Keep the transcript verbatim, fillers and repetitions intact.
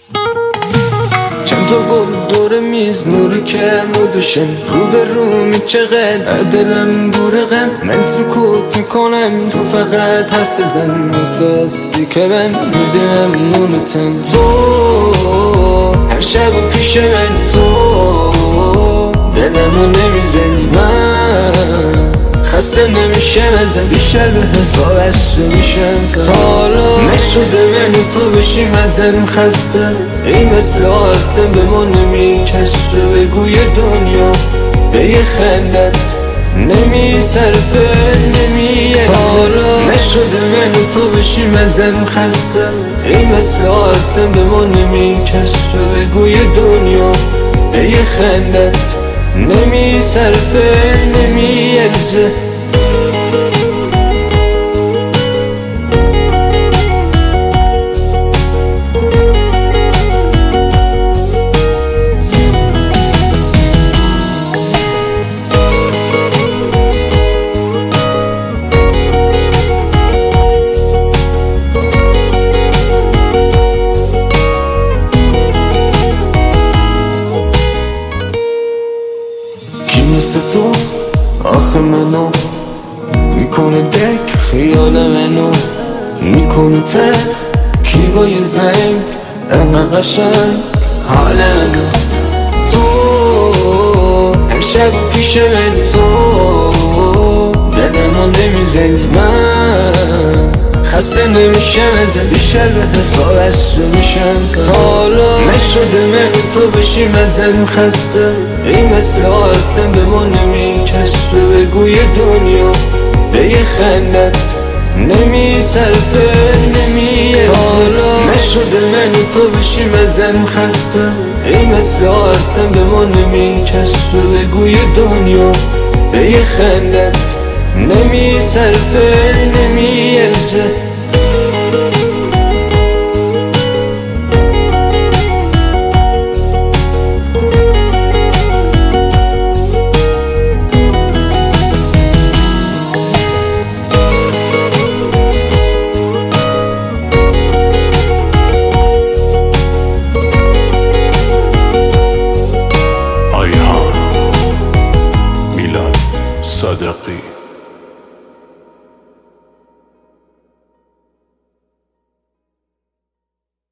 چند تا گل دور میز نور کم و دوشم رو به رو می چقدر دلم دور غم من سکوت میکنم تو فقط حرف بزن احساسی که من میدم نونتم تو هر شب و پیش من تو دلمو نمیزنی من خسته نمیشم ازم بیشتر به تو بسته میشم حالا نشده من و تو بشیم ازم خسته این مثل آسم به ما نمیچسبه بگوی دنیا به یه خندت نمیصرفه نمیارزه حالا نشده من و تو بشیم ازم خسته این مثل آسم به ما نمیچسبه بگوی دنیا به یه خندت نمیصرفه نمیارزه مثل تو آخه منو میکنه دک خیال منو میکنه تر کی با یه زنگ انقدر قشنگ حال منو تو هر شب پیش من تو دلمو نمیزنی من خسته نمیشم ازم بیشتر به تو بسته میشم حالا نشده من تو بشیم ازم خسته این مثل آسم به ما نمیچسبه بگوی دنیا به یه خندت نمیصرفه نمیارزه حالا نشده من تو بشیم ازم خسته این مثل آسم به ما نمیچسبه بگوی دنیا به یه خندت نمیصرفه نمیارزه